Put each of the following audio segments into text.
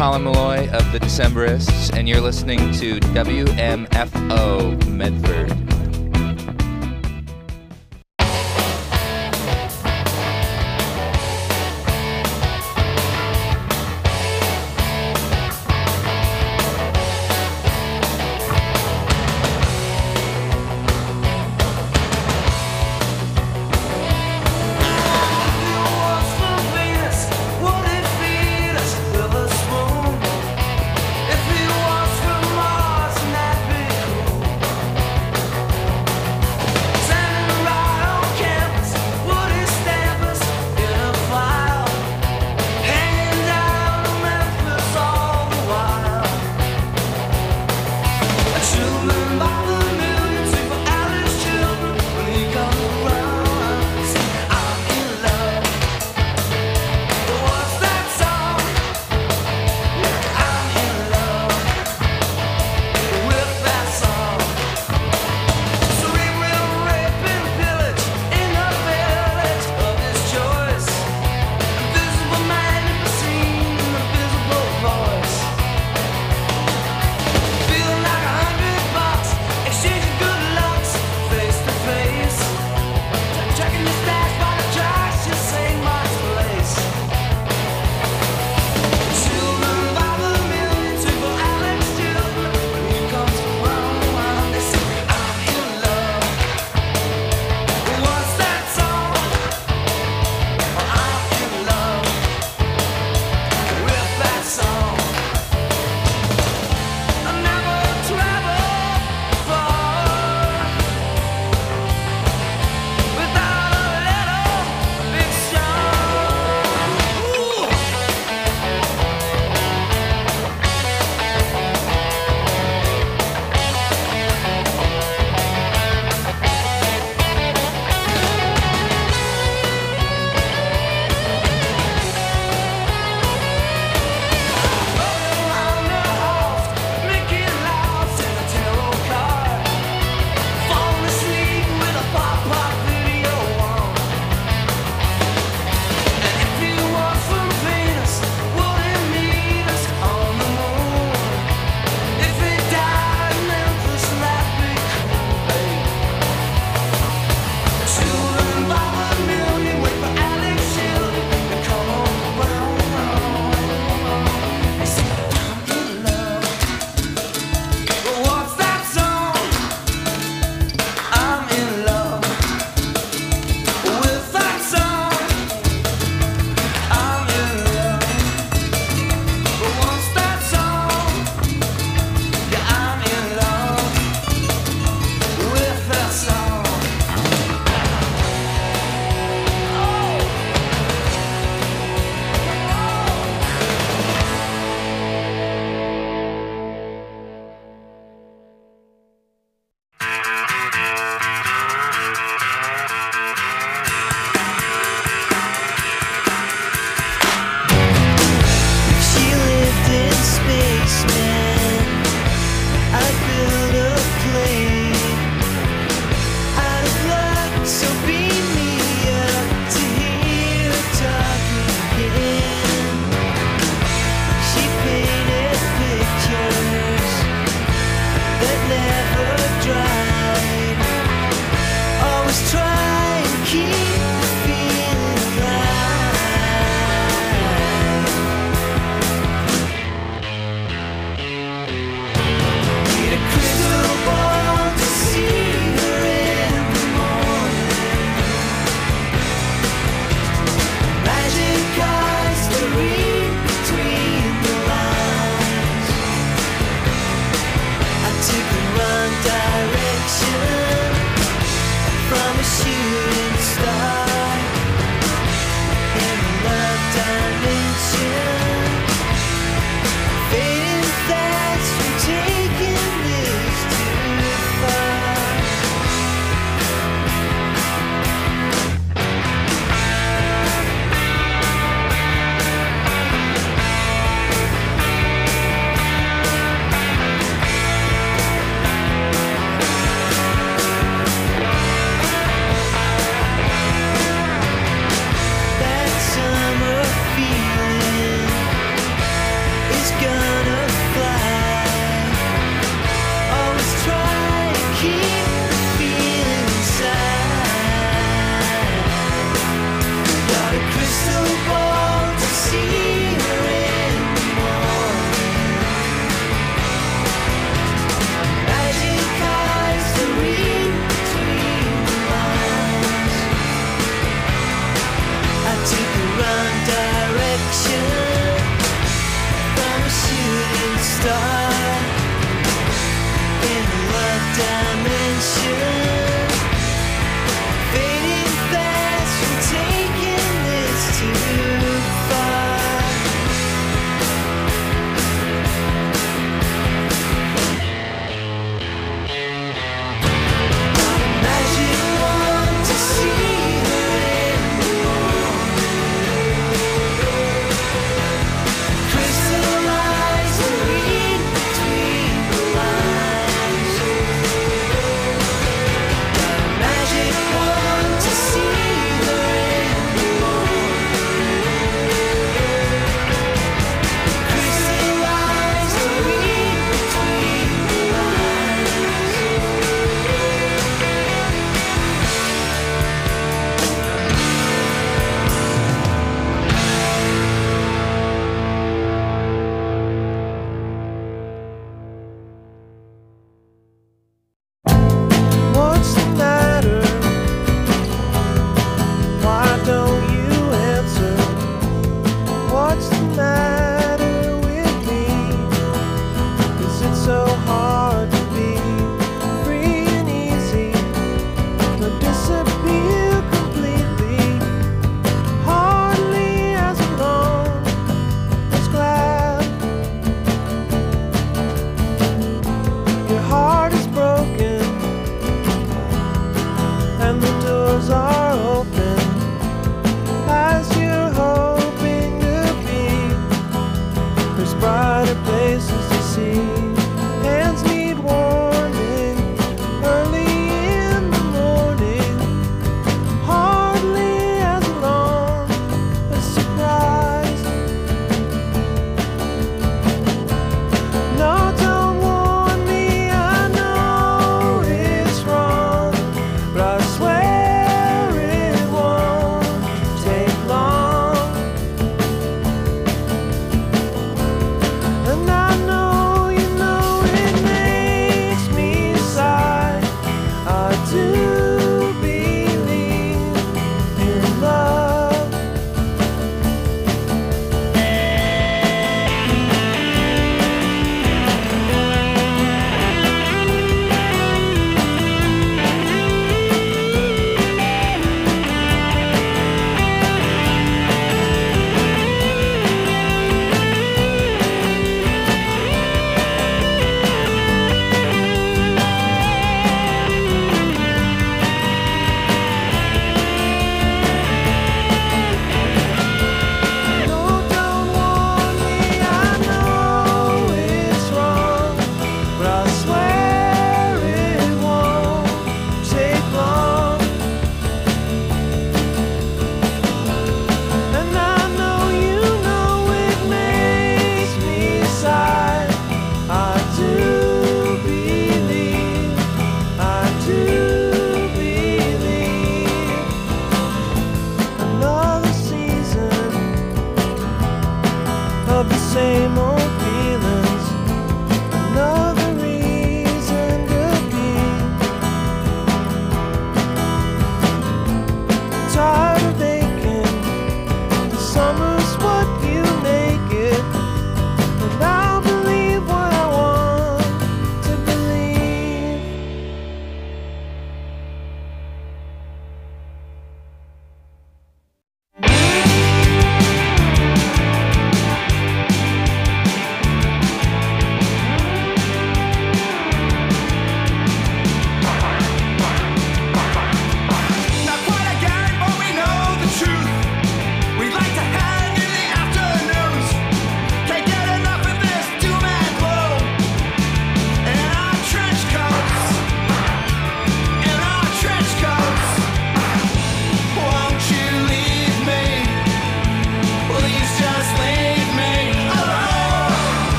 Colin Malloy of the Decemberists, and you're listening to WMFO Medford. If he was from Mars, and that'd be cool.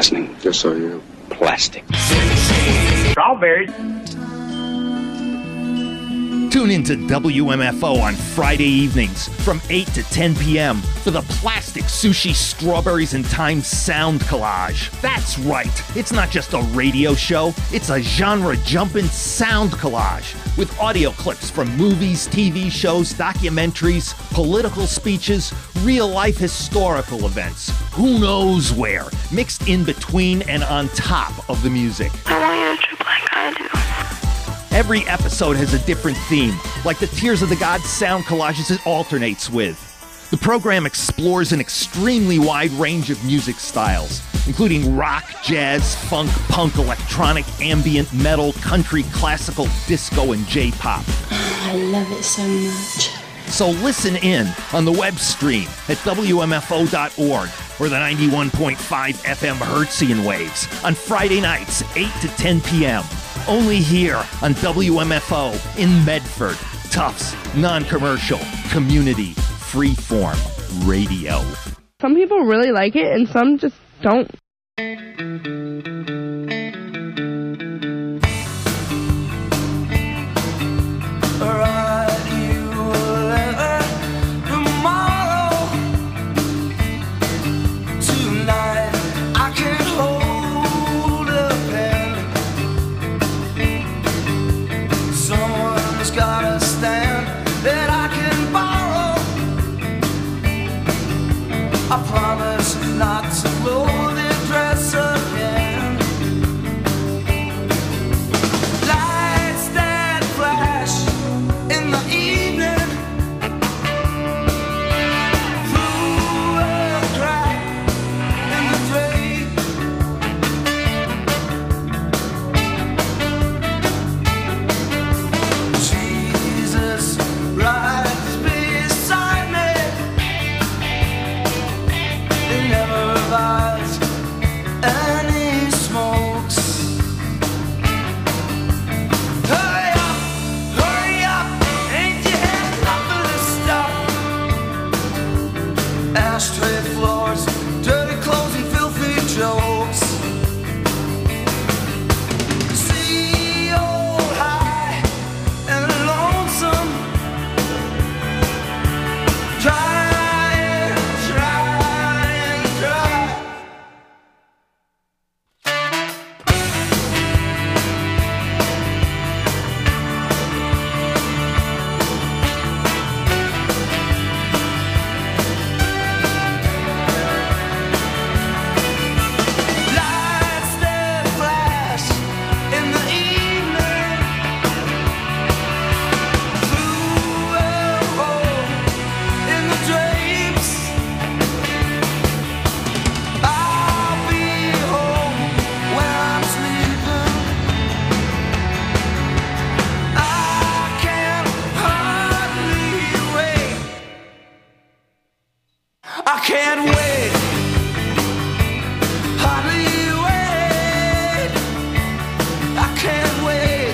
listening, just so you know. Plastic. Strawberries. Tune into WMFO on Friday evenings from 8 to 10 p.m. for the Plastic Sushi Strawberries and Time Sound Collage. That's right, it's not just a radio show, it's a genre-jumping sound collage with audio clips from movies, TV shows, documentaries, political speeches, real-life historical events. Who knows where, mixed in between and on top of the music. I want you to trip like I do. Every episode has a different theme, like the Tears of the Gods sound collages it alternates with. The program explores an extremely wide range of music styles, including rock, jazz, funk, punk, electronic, ambient, metal, country, classical, disco, and J-pop. I love it so much. So listen in on the web stream at WMFO.org or the 91.5 FM Hertzian waves on Friday nights, 8 to 10 p.m. Only here on WMFO in Medford. Tufts, non-commercial, community, freeform radio. Some people really like it and some just don't. I promise not to blow the dress again. Lights that flash in the evening through a crack in the drape. Jesus rides beside me. Never buys any smokes. Hurry up, ain't you had enough of this stuff? Ashtray floors, dirty clothes and filthy jokes. See old high and lonesome. Try. I can't wait, hardly wait. I can't wait,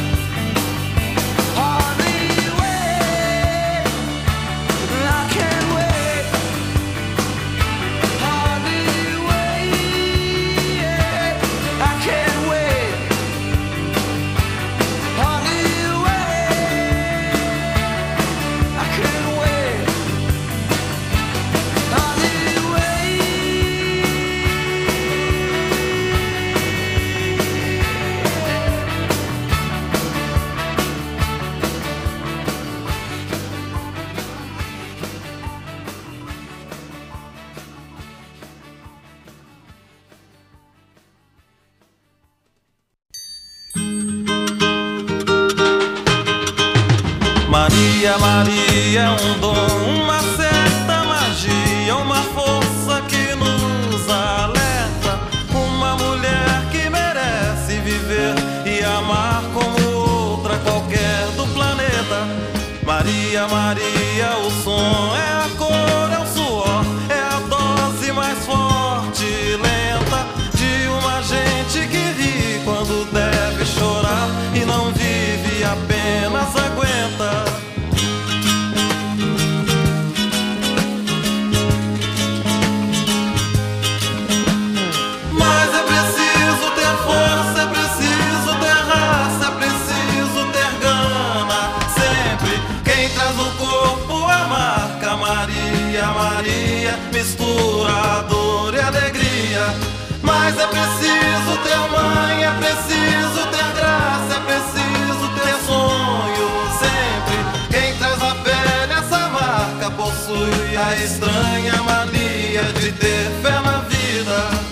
hardly wait. I can't wait, hardly wait. I can't wait, hardly wait. I can't wait. Maria, Maria é um dom, uma certa magia, uma força que nos alerta. Uma mulher que merece viver e amar como outra qualquer do planeta. Maria, Maria, o som é a cor, é o suor, é a dose mais forte e lenta de uma gente que ri quando deve chorar e não vive, apenas aguenta. Mas a estranha mania de ter fé na vida.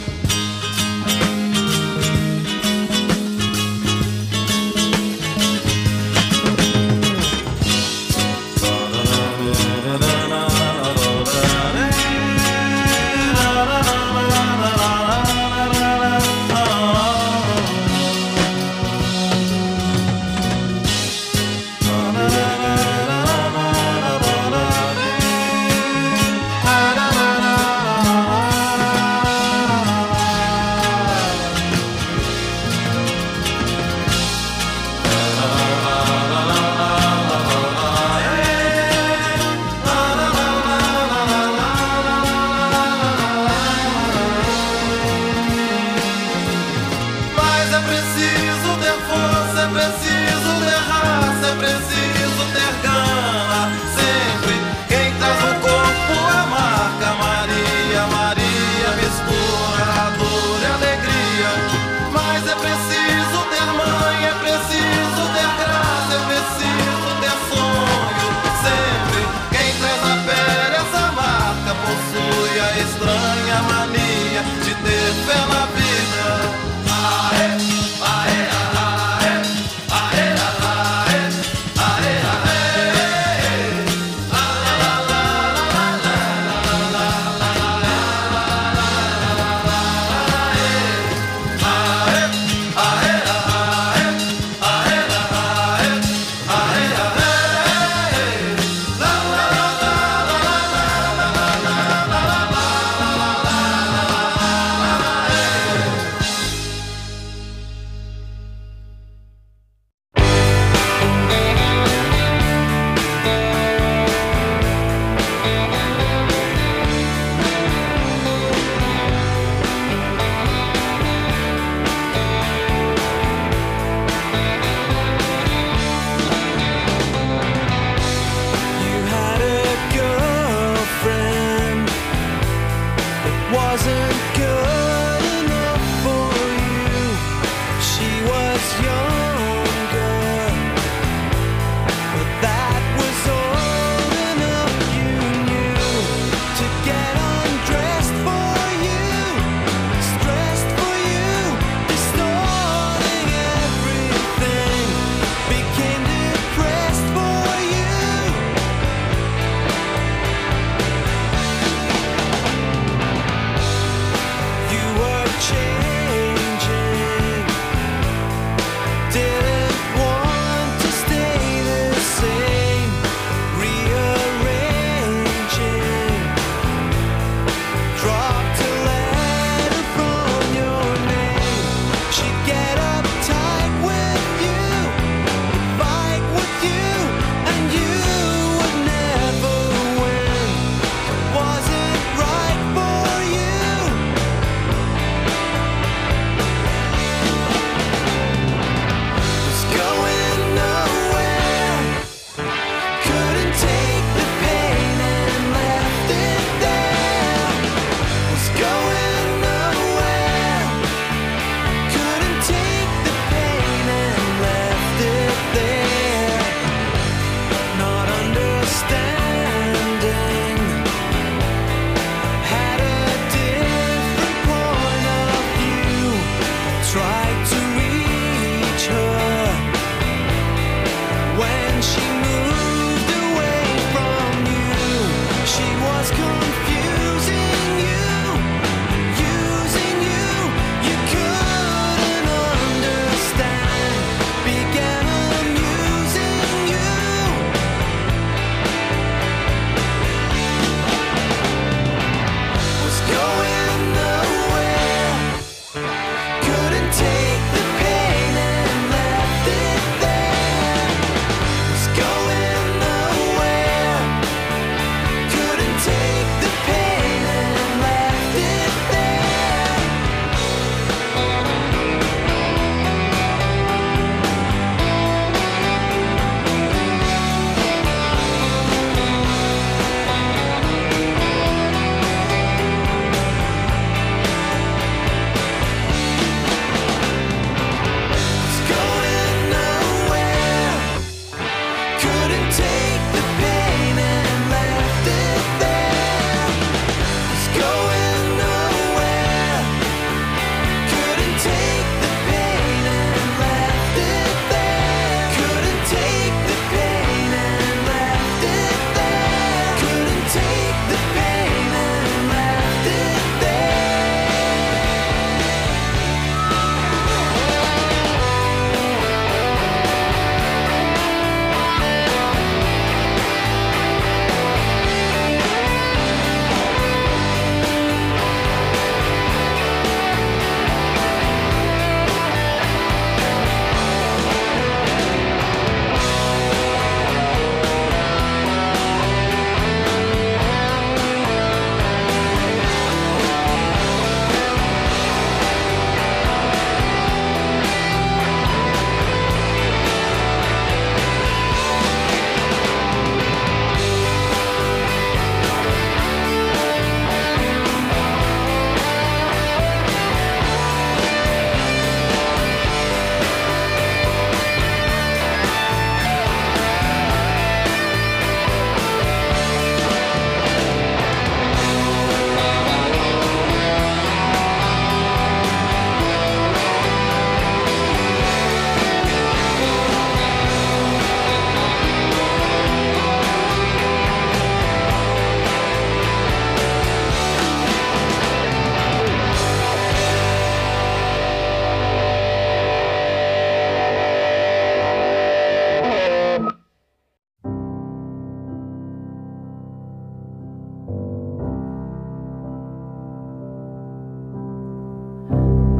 Couldn't take the pain and left it there.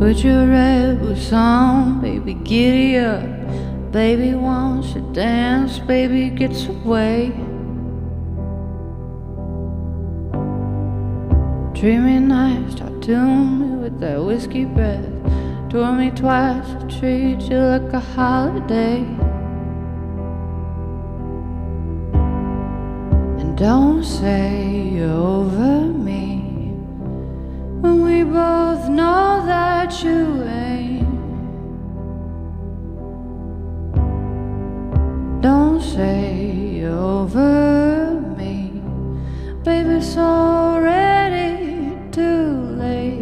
put your red boots on, baby, giddy up. Baby wants to dance, baby gets away. Dreamy nights tattooed me with that whiskey breath. Tore me twice to treat you like a holiday. And don't say you're over me when we both know that you ain't. Don't say you're over me, baby, it's already too late.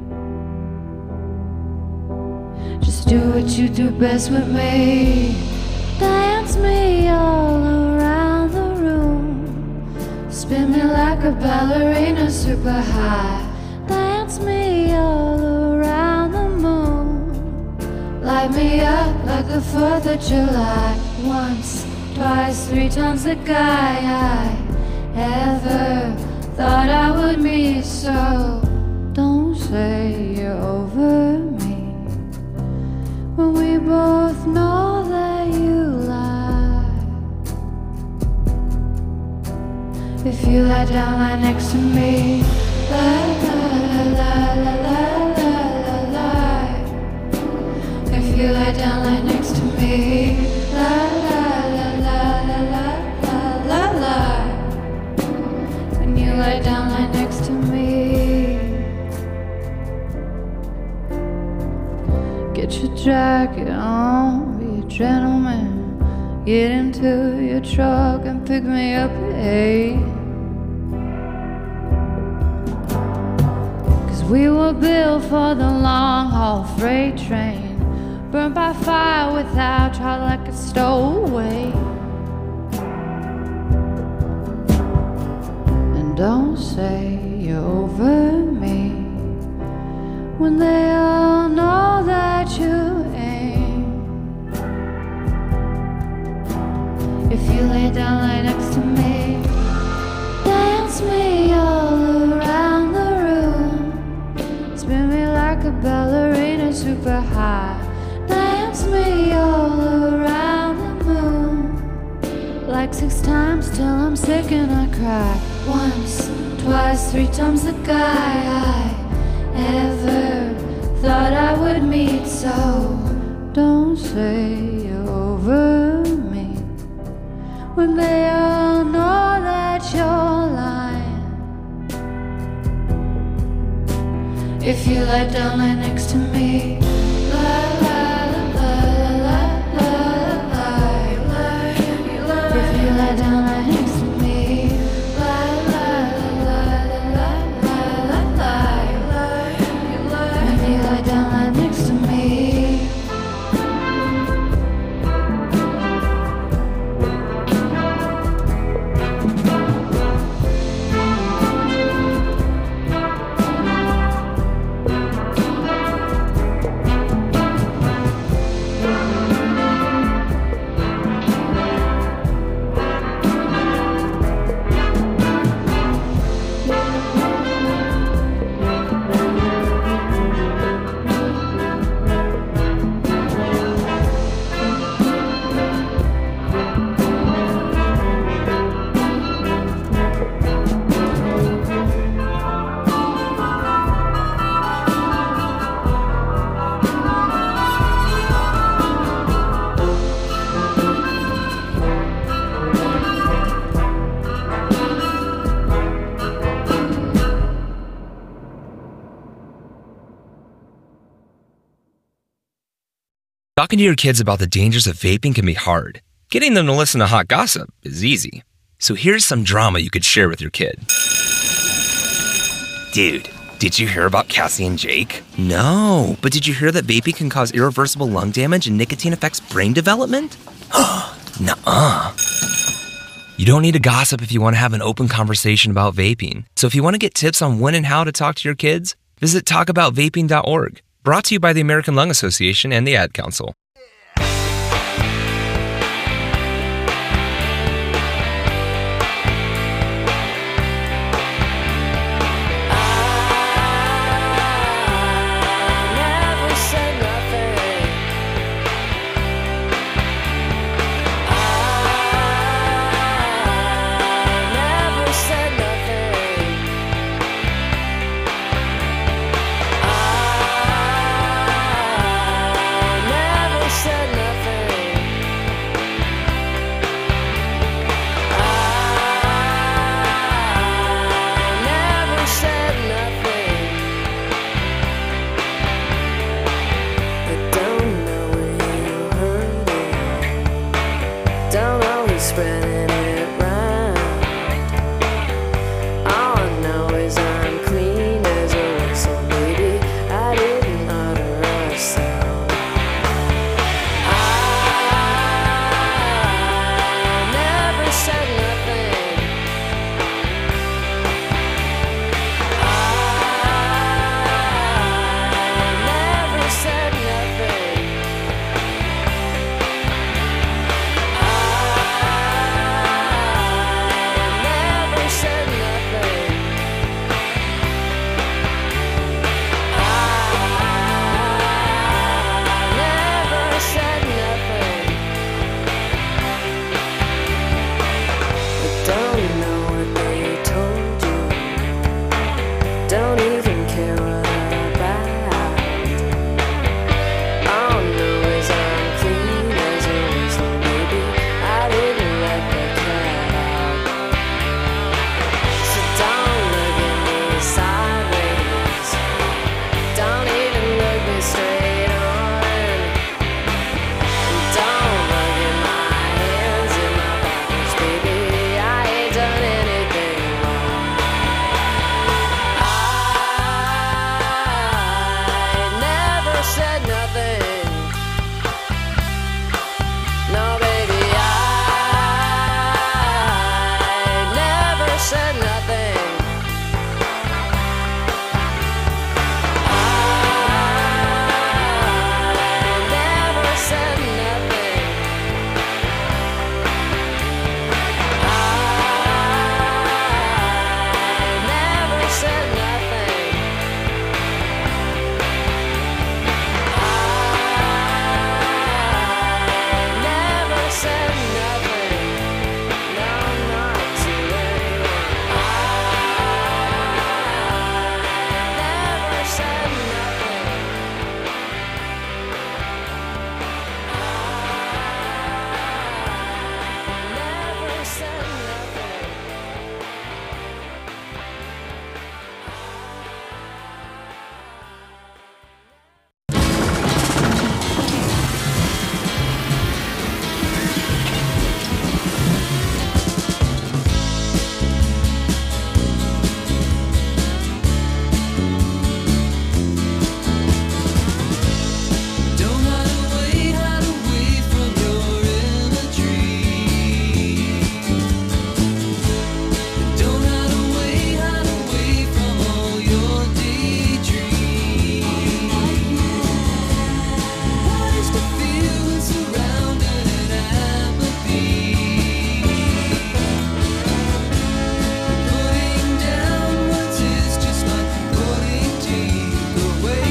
Just do what you do best with me. Dance me all around the room. Spin me like a ballerina super high. Dance me all around the moon. Light me up like the 4th of July. Once, twice, 3 times the guy I ever thought I would meet. So don't say you're over me when we both know that you lie. If you lie down, lie next to me. Lie, lie, lie, lie, lie, lie, lie, lie. If you lie down, lie next to me. Lie, lie, lie, lie, lie, lie, lie, lie. When you lie down, lie next to me. Get your jacket on, be a gentleman. Get into your truck and pick me up at 8. 'Cause we were built for the long haul freight train. Burned by fire without trial like a stowaway. And don't say you're over me when they all know that you ain't. If you lay down, lie next to me. Dance me all around the room. Spin me like a ballerina super high. Dance me all around the moon. Like 6 times till I'm sick and I cry. Once, twice, 3 times the guy I ever thought I would meet. So don't say you're over me when they all know that you're lying. If you lie down, lie next to me. Lie, lie, lie, lie, lie, lie, lie. If you lie down, lie next to me. Lie, lie, lie, lie, lie, lie, lie. If you lie down, lie next to me. Talking to your kids about the dangers of vaping can be hard. Getting them to listen to hot gossip is easy. So here's some drama you could share with your kid. Dude, did you hear about Cassie and Jake? No, but did you hear that vaping can cause irreversible lung damage and nicotine affects brain development? Nuh-uh. You don't need to gossip if you want to have an open conversation about vaping. So if you want to get tips on when and how to talk to your kids, visit talkaboutvaping.org. Brought to you by the American Lung Association and the Ad Council. I never spreading it round. All I know is I'm clean as a whistle, baby. I didn't utter a sound. I never said nothing. I never said nothing. I never said nothing. I never said nothing. But don't know what they told you. Don't even care what about. All I know is I'm clean as a whistle, baby. I didn't let the cat out. So don't look at me sideways. Don't even look me straight on. And don't look at my hands in my pockets, baby. I ain't done anything wrong. I never said nothing. No, baby, I never said nothing. I never said nothing. I never said nothing. I never said nothing. No, not to anyone. I never said nothing. I never said nothing. Don't hide away from your imagery. Don't hide away from all your daydreams. What is to feel when surrounded in apathy? Putting down words is just like putting teeth away.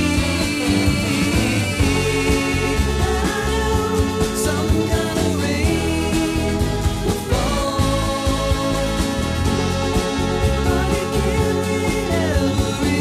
Some kind of rain will fall, but it can't rain every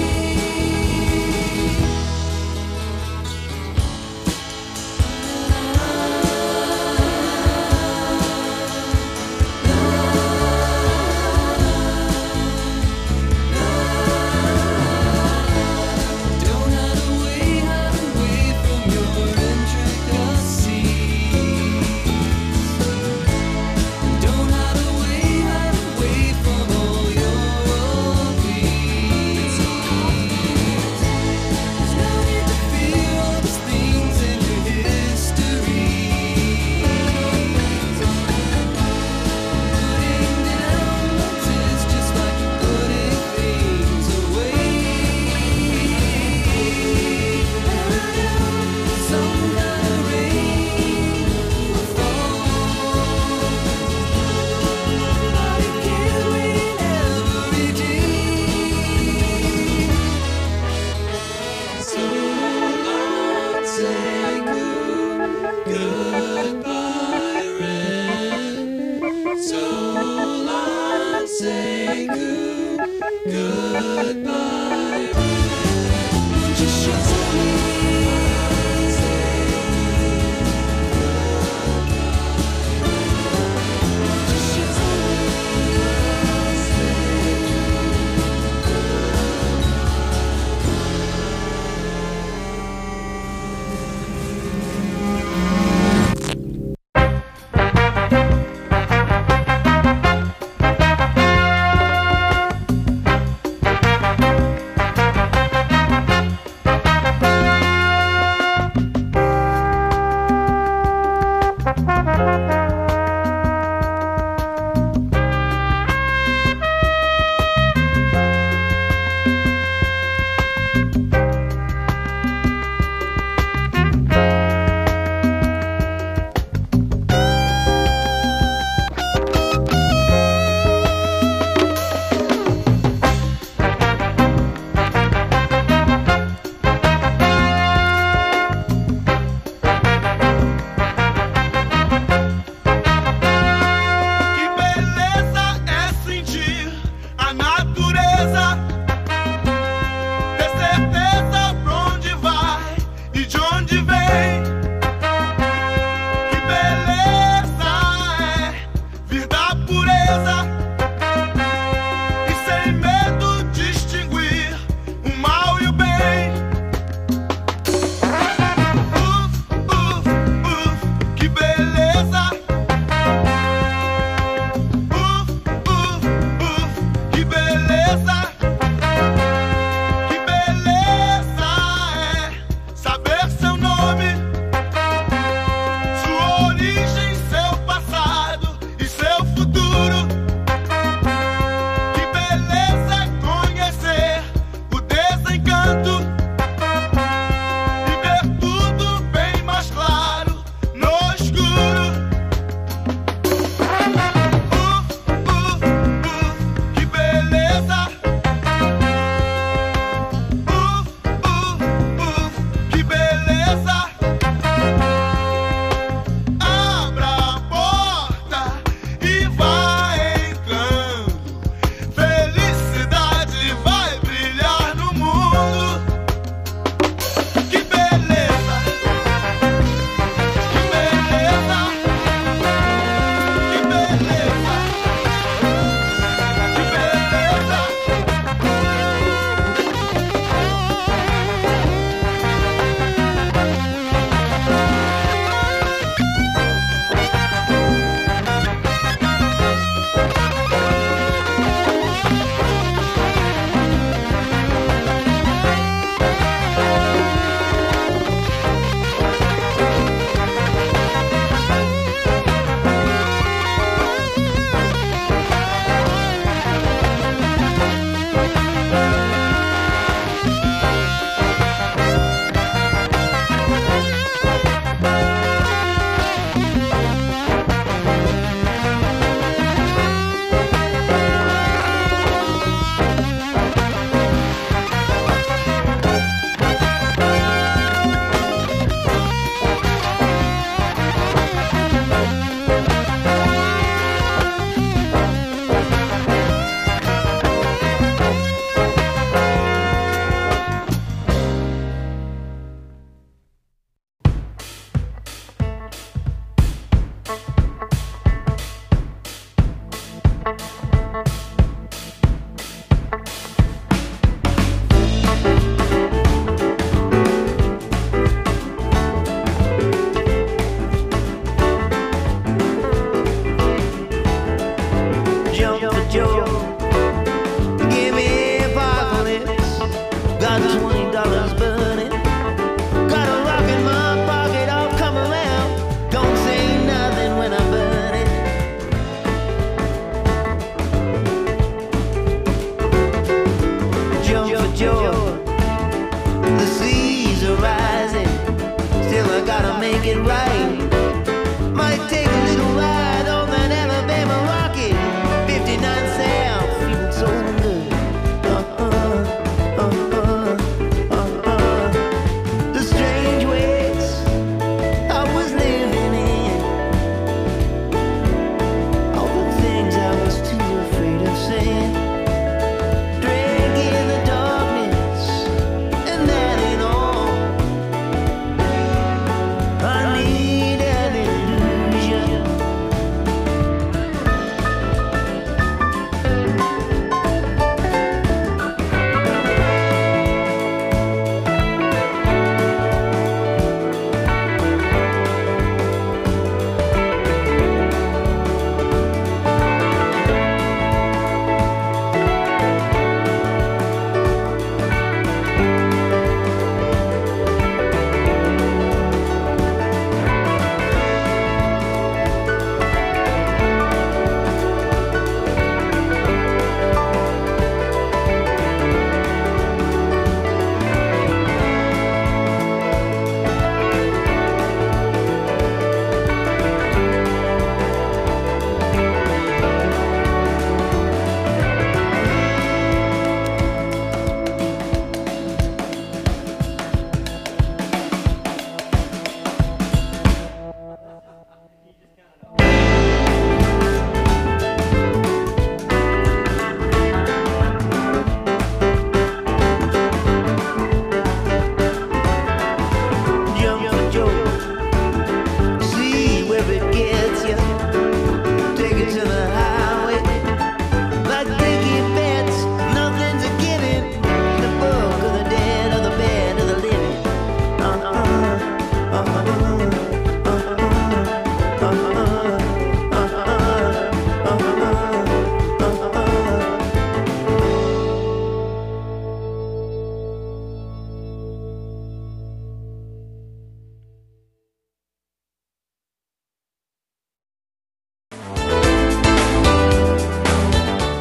Don't hide away from your intricacies. Don't hide away from all your appeals. There's no need to fear all these things in your history. Putting down words is just like putting things away. Some kind of rain will fall, but it can't rain every day. So long, say goodbye, Red. So long, say goodbye. Won't you show me? beleza e sem medo distinguir o mal e o bem. Que beleza. Que beleza. Que beleza é saber seu nome, sua origem, seu passado e seu futuro.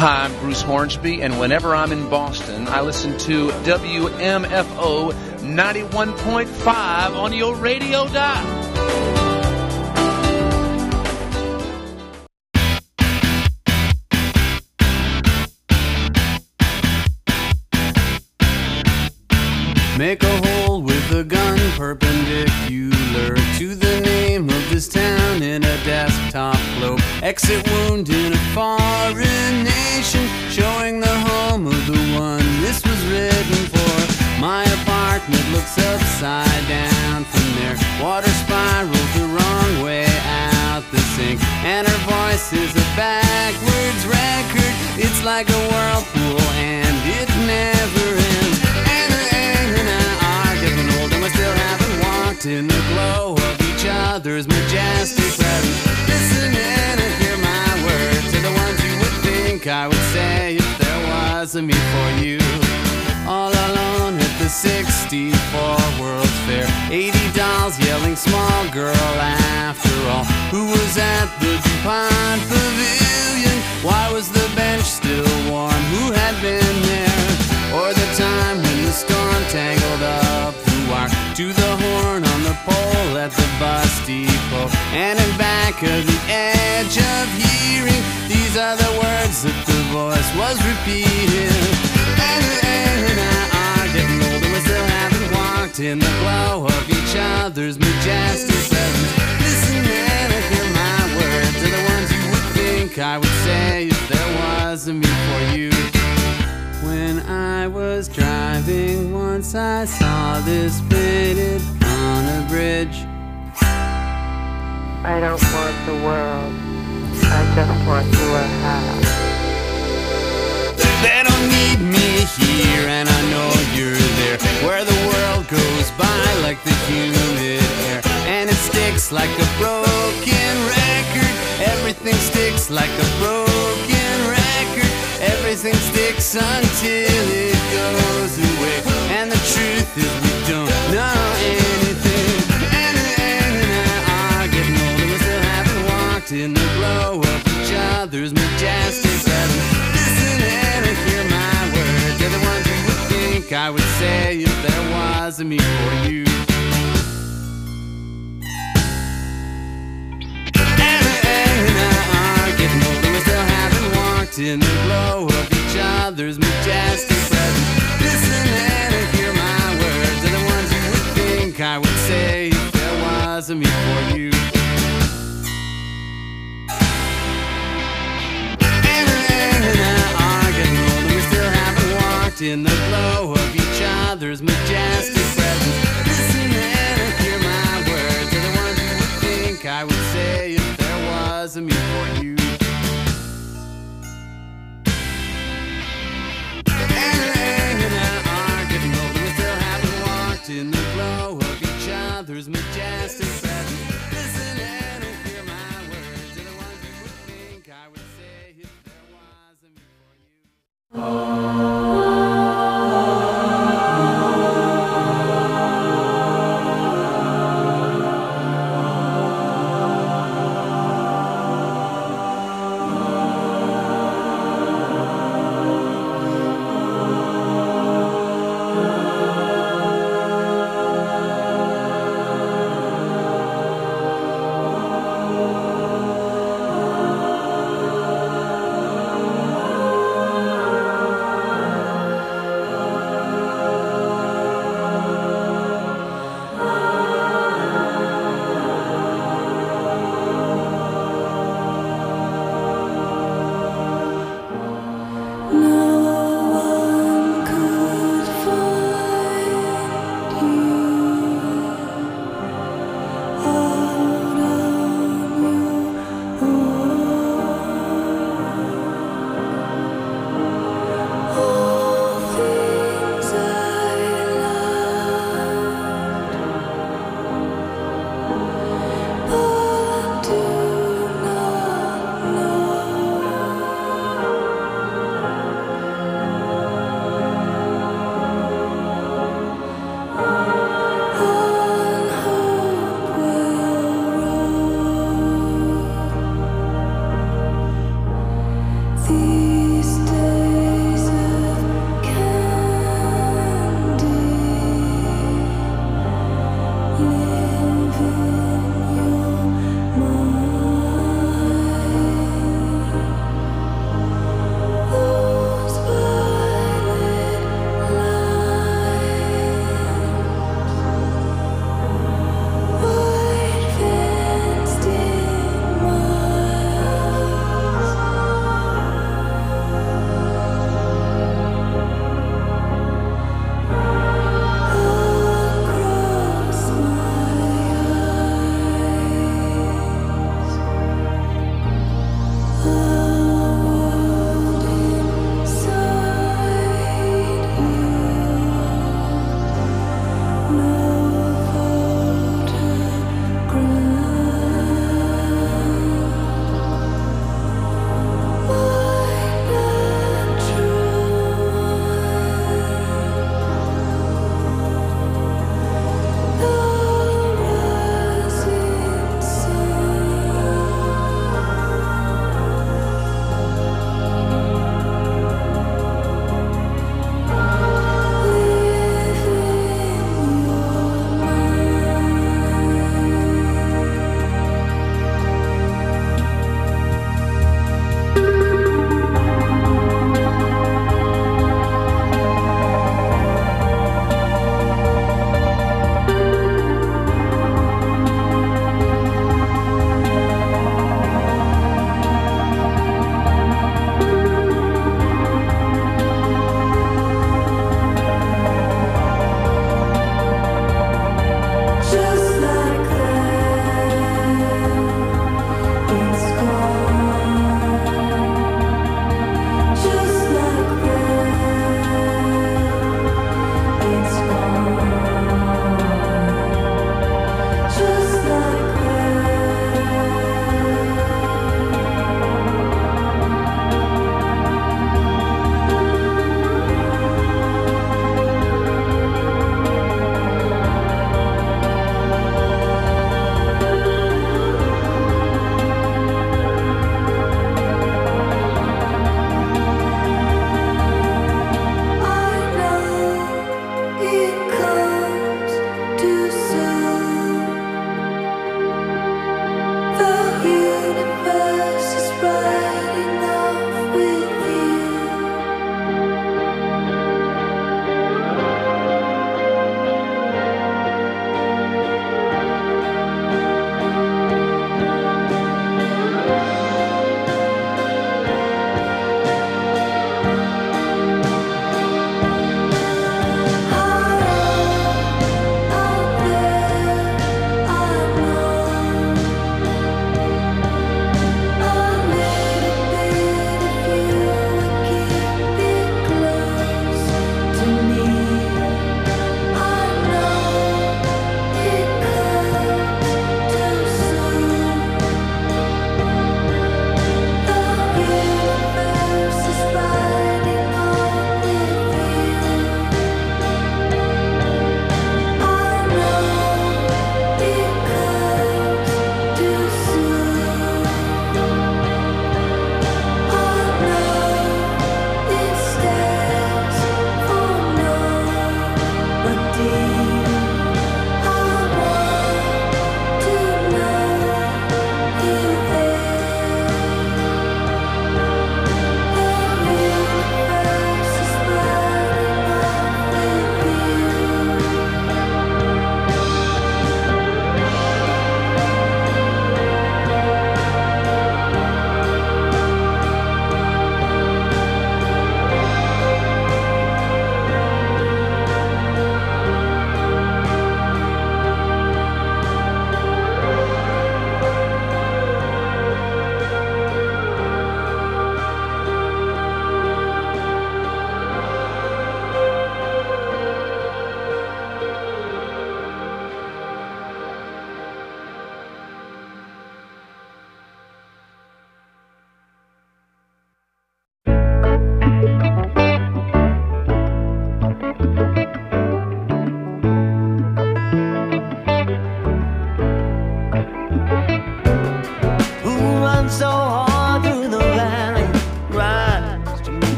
Hi, I'm Bruce Hornsby, and whenever I'm in Boston, I listen to WMFO 91.5 on your radio dial. Make a hole with a gun perpendicular to the name of this town in a desktop globe. Exit wound in a foreign nation, showing the home of the one this was written for. My apartment looks upside down from there. Water spirals the wrong way out the sink, and her voice is a backwards record. It's like a whirlpool and it never ends. In the glow of each other's majestic presence, listen in and hear my words. To the ones you would think I would say if there was a me for you. All alone at the 64 World's Fair, 80 dolls yelling small girl after all. Who was at the DuPont Pavilion? Why was the bench still warm? Who had been there? Or the time when the storm tangled up the wire to the horn on the pole at the bus depot. And in back of the edge of hearing, these are the words that the voice was repeating. And I are getting older, we still haven't walked in the glow of each other's majestic presence. Listen and hear my words, are the ones you would think I would say if there was a me for you. When I was driving once, I saw this painted on a bridge. I don't want the world, I just want your house. They don't need me here, and I know you're there, where the world goes by like the humid air, and it sticks like a broken record. Everything sticks like a broken record. Everything sticks until it goes away. And the truth is we don't know anything. And I are getting older, we still haven't walked in the glow of each other's majestic presence. Listen and hear my words, they're the ones you would think I would say if there was a me for you. In the glow of each other's majestic presence, listen and hear my words, are the ones you would think I would say if there was a me for you. And I are getting older, we still haven't walked in the glow of each other's majestic presence. Listen and hear my words, are the ones you would think I would say if there was a me for you. In the glow of each other's majestic presence, listen and hear my words, are the ones you would think I would say if there was a me for you. These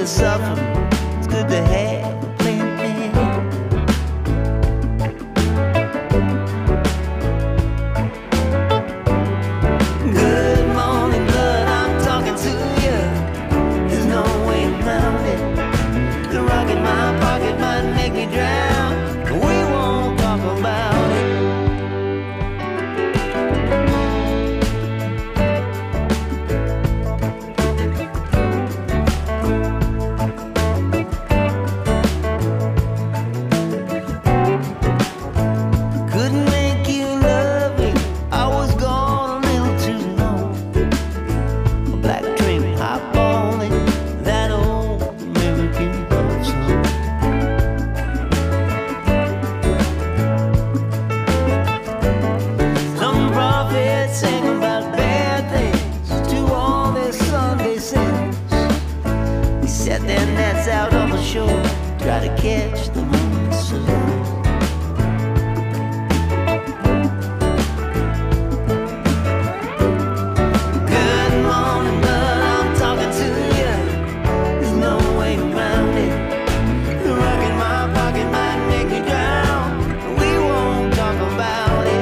suffer. It's good to have a plan. Good morning, blood, I'm talking to you. There's no way around it. The rock in my pocket might make me drown. We won't talk about it. Couldn't make you love me. I was gone a little too long. A black train hop on it. That old American love song. Some prophets sang about bad things to all their Sunday sins. They set their nets out on the shore, try to catch the morning sun. Good morning, bud, I'm talking to you. There's no way around it. The rock in my pocket might make me drown. We won't talk about it.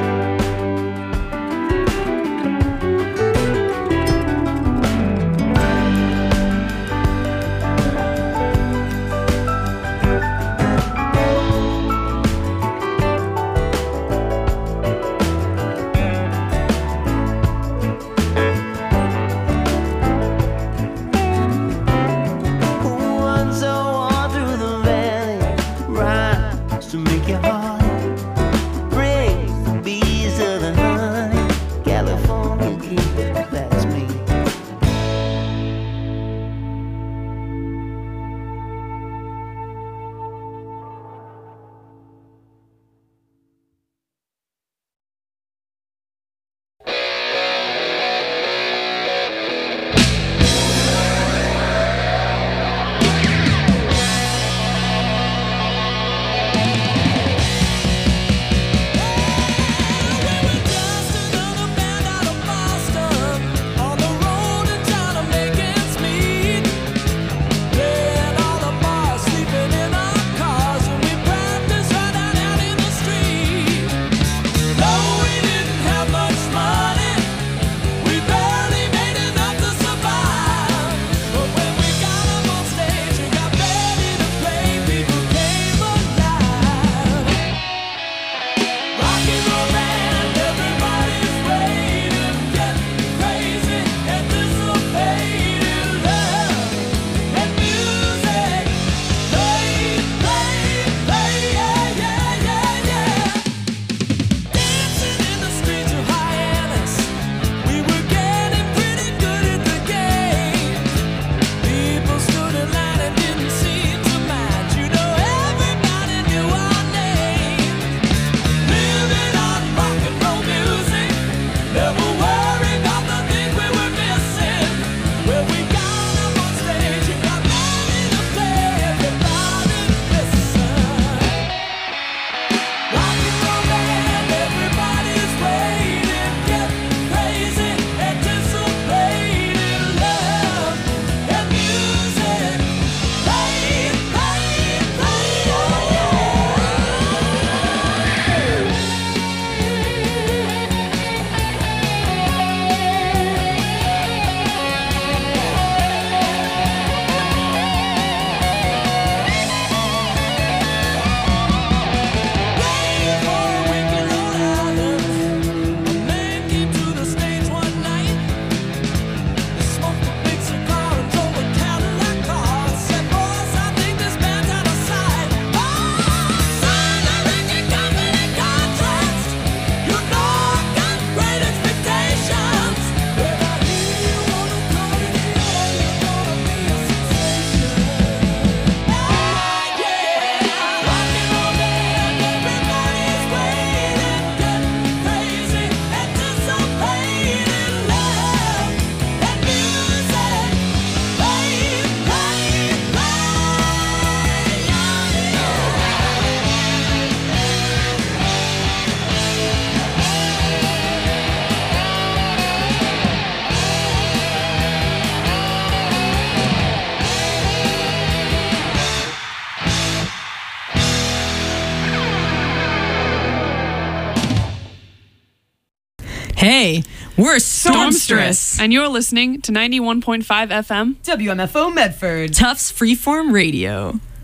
Hey, we're Stormstress. And you're listening to 91.5 FM. WMFO Medford. Tufts Freeform Radio.